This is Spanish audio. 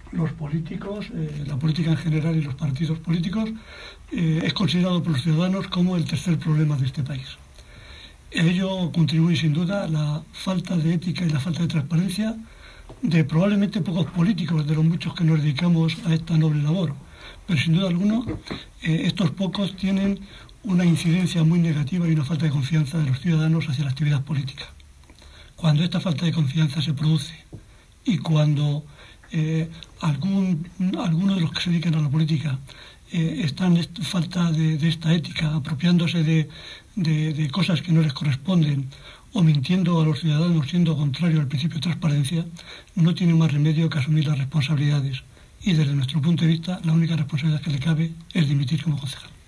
los políticos, la política en general y los partidos políticos, es considerado por los ciudadanos como el tercer problema de este país. A ello contribuye sin duda la falta de ética y la falta de transparencia de probablemente pocos políticos, de los muchos que nos dedicamos a esta noble labor. Pero sin duda alguna, estos pocos tienen una incidencia muy negativa y una falta de confianza de los ciudadanos hacia la actividad política. Cuando esta falta de confianza se produce y cuando algunos de los que se dedican a la política están en falta de esta ética, apropiándose de cosas que no les corresponden o mintiendo a los ciudadanos siendo contrario al principio de transparencia, no tiene más remedio que asumir las responsabilidades. Y desde nuestro punto de vista, la única responsabilidad que le cabe es dimitir como concejal.